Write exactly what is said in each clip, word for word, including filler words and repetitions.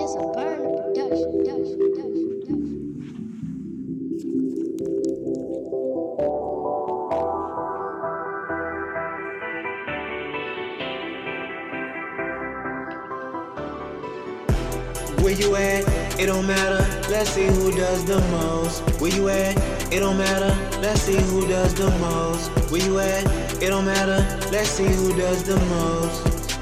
is a burn production. production, production, production. Where you at? It don't matter. Let's see who does the most. Where you at? It don't matter. Let's see who does the most. Where you at? It don't matter. Let's see who does the most.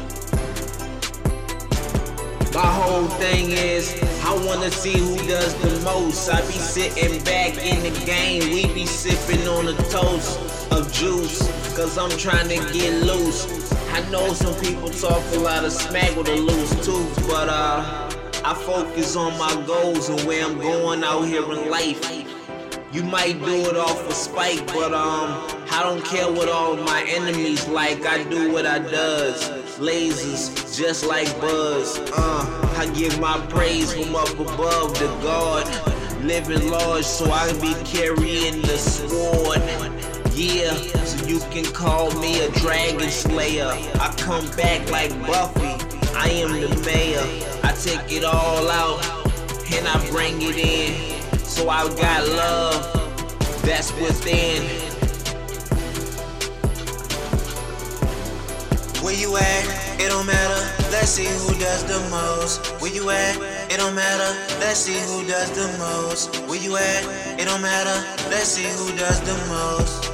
My whole thing is, I wanna see who does the most. I be sitting back in the game, we be sipping on a toast of juice, cause I'm trying to get loose. I know some people talk a lot of smack with a loose tooth, but uh, I focus on my goals and where I'm going out here in life. You might do it off of spite, but um, I don't care what all my enemies like. I do what I does. Lasers, just like Buzz. Uh, I give my praise from up above to God. Living large, so I be carrying the sword. Yeah, so you can call me a dragon slayer. I come back like Buffy. I am the mayor. I take it all out and I bring it in. So I got love that's within. Where you at? It don't matter. Let's see who does the most. Where you at? It don't matter. Let's see who does the most. Where you at? It don't matter. Let's see who does the most.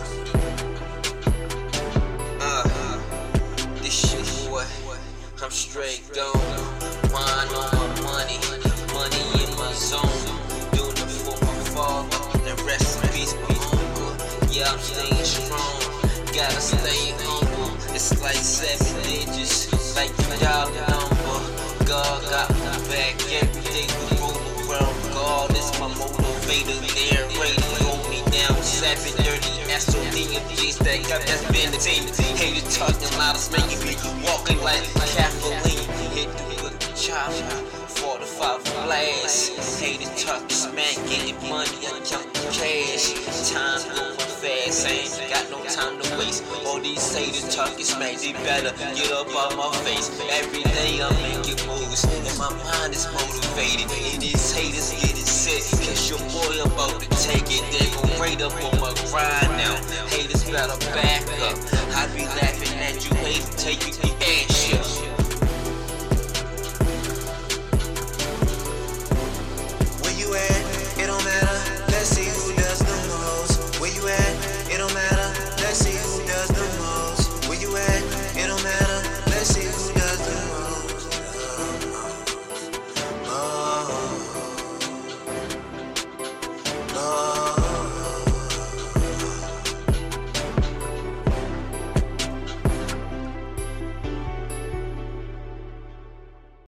Uh, this shit, boy. I'm straight gone. Wine on my money, money in my zone. Doing it for my father, the rest in peace, my uncle. Yeah, I'm staying strong. Gotta stay humble. It's like seven digits, like the dollar number. God got my back every day. We roll around. God is my motivator. They're ready to hold me down. seven thirty, S O D and G stack up. That's been the team. Haters talking loud, it's making me walking like Kathleen. Hit the good chop, forty-five blast. Haters talking smack, getting money, I count cash. Time going fast, ain't got no time to waste. All these haters talking smack, they better get up on my face. Every day I'm making moves, and my mind is motivated. And these haters getting sick, cause your boy about to take it. They gon' right up on my grind now. Haters better back up. I be laughing at you, haters take you.